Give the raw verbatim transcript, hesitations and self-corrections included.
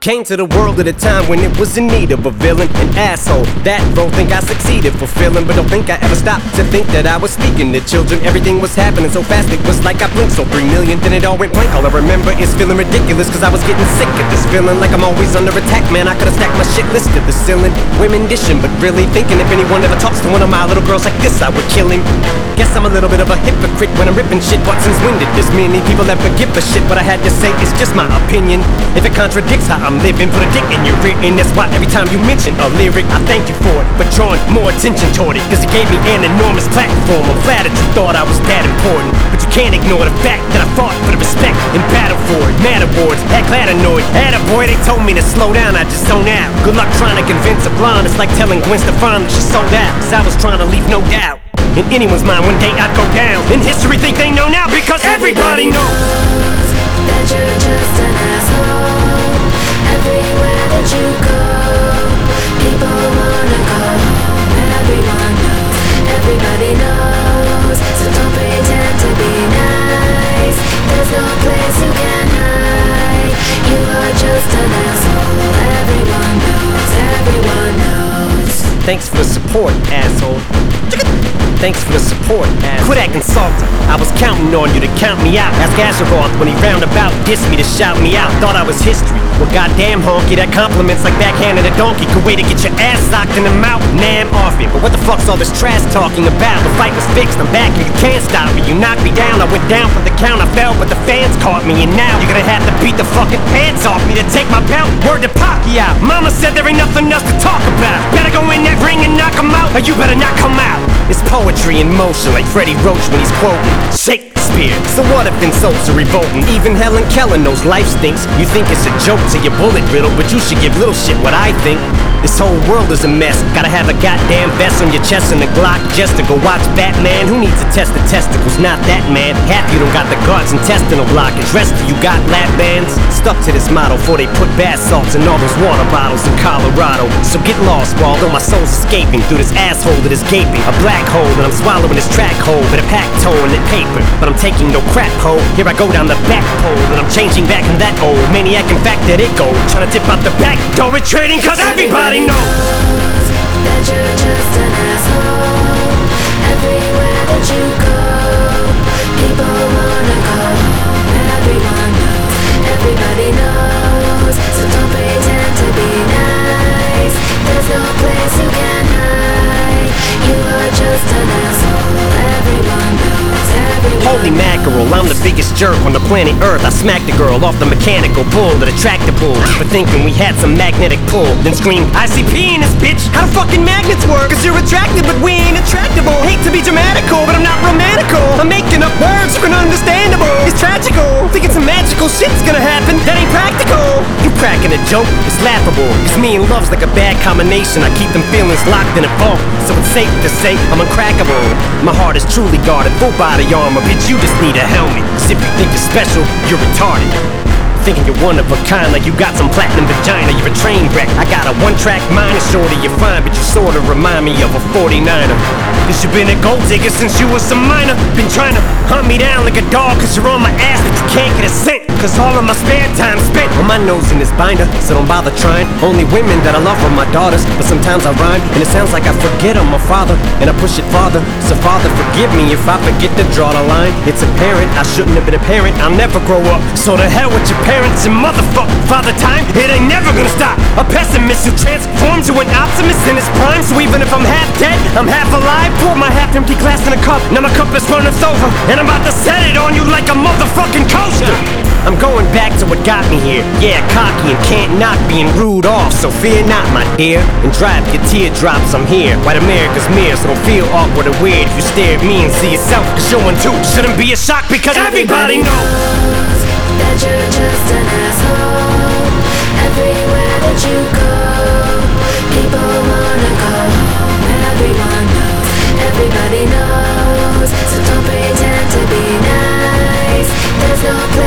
Came to the world at a time when it was in need of a villain, an asshole. That role think I succeeded fulfilling, but don't think I ever stopped to think that I was speaking to children. Everything was happening so fast, it was like I blinked. So three million, then it all went blank. All I remember is feeling ridiculous, cause I was getting sick of this feeling like I'm always under attack. Man, I could've stacked my shit list to the ceiling. Women dishing, but really thinking if anyone ever talks to one of my little girls like this, I would kill him. Guess I'm a little bit of a hypocrite when I'm ripping shit, but since when did this many people ever give a shit? What I had to say is just my opinion. If it contradicts how I'm living, put a dick in your rear end. That's why every time you mention a lyric, I thank you for it, but drawing more attention toward it, cause it gave me an enormous platform. I'm flattered you thought I was that important, but you can't ignore the fact that I fought for the respect and battle for it. Mad awards, act glad annoyed. Attaboy, they told me to slow down, I just zone out. Good luck trying to convince a blonde. It's like telling Gwen Stefani that she sold out, cause I was trying to leave no doubt in anyone's mind one day I'd go down. In history think they know now because everybody knows that you're just an asshole. Everywhere that you go, people wanna go home. Everyone knows, everybody knows. So don't pretend to be nice. There's no place you can hide. You are just an asshole. Everyone knows, everyone knows. Thanks for the support, asshole. Thanks for the support, asshole. Quit acting salty. I was counting on you to count me out. Ask Azeroth when he roundabout dissed me to shout me out. Thought I was history. Well, goddamn honky, that compliments like backhanded a donkey. Could wait to get your ass socked in the mouth. Nah, I'm off it. But what the fuck's all this trash talking about? The fight was fixed, I'm back and you can't stop me. You knocked me down, I went down from the count. I fell, but the fans caught me. And now you're gonna have to beat the fucking pants off me to take my belt. Word to Pacquiao. Mama said there ain't nothing else to talk about. Better go in that ring and knock him out, or you better not come out. It's poetry in motion, like Freddie Roach when he's quoting Shakespeare. So what if insults are revolting? Even Helen Keller knows life stinks. You think it's a joke to your bullet riddle, but you should give little shit what I think. This whole world is a mess. Gotta have a goddamn vest on your chest and a Glock just to go watch Batman. Who needs to test the testicles? Not that man. Half you don't got the guards, intestinal blockage. Rest of you got lap bands. Stuck to this motto before they put bath salts in all those water bottles in Colorado. So get lost, while although my soul's escaping through this asshole that is gaping. A black hole and I'm swallowing this track hole with a pack toe in the paper. But I'm taking no crap hole. Here I go down the back pole and I'm changing back from that old maniac in fact that it go. Trying to dip out the back door retreating cause everybody knows that you're just an asshole. Everywhere that you go, people wanna go home. Everyone knows, everybody knows. So don't pretend to be nice. There's no place you can hide. You are just an asshole. Everyone knows, everyone Holy mackerel, I'm the biggest jerk on the planet Earth. I smacked a girl off the mechanical bull that attracted bull for thinking we had some magnetic pull. Then screamed, I C P in this bitch. How do fucking magnets work? Cause you're attractive but we ain't attractable. Hate to be dramatical, but I'm not romantical. I'm making up words for an understandable. It's tragical, thinking some magical shit's gonna happen. That ain't practical. You cracking a joke, it's laughable. Cause me and love's like a bad combination. I keep them feelings locked in a vault, so it's safe to say I'm uncrackable. My heart is truly guarded, full body armor. Bitch, you just need a helmet. Cause if you think you're special, you're retarded. Thinking you're one of a kind, like you got some platinum vagina. You're a train wreck. I got a one-track mind, and shorty you're fine, but you sorta remind me of a forty-niner. Cause you been a gold digger since you was a minor. Been trying to hunt me down like a dog cause you're on my ass, but you can't get a cent. Cause all of my spare time spent on my nose in this binder, so don't bother trying. Only women that I love are my daughters, but sometimes I rhyme and it sounds like I forget I'm a father, and I push it farther. So father, forgive me if I forget to draw the line. It's apparent I shouldn't have been a parent. I'll never grow up, so to hell with your parents and motherfuck father time. It ain't never gonna stop. A pessimist who transforms to an optimist in his prime. So even if I'm half dead, I'm half alive. Pour my half empty glass in a cup, now my cup is running over, and I'm about to set it on you like a motherfucking coaster. I'm going back to what got me here. Yeah, cocky and can't knock being rude off, so fear not, my dear, and drive your teardrops. I'm here, white America's mirror, so don't feel awkward or weird if you stare at me and see yourself. Cause your one too shouldn't be a shock because everybody knows that you're just an asshole. Everywhere that you go, people wanna go home. Everyone knows, everybody knows. So don't pretend to be nice. There's no place